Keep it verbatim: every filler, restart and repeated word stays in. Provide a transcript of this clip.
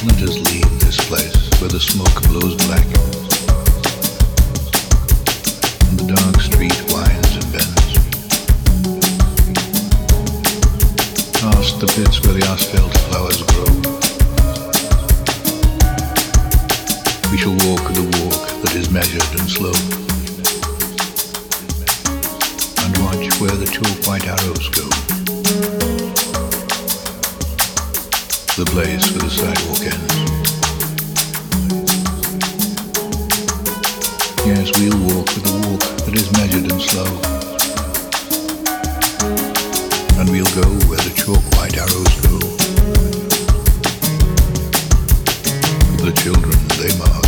Let us leave this place where the smoke blows black and the dark street winds and bends. Past the pits where the asphalt flowers grow, we shall walk the walk that is measured and slow, and watch where the chalk white arrows go, the place where the sidewalk ends. Yes, we'll walk with a walk that is measured and slow, and we'll go where the chalk white arrows go. The children, they mark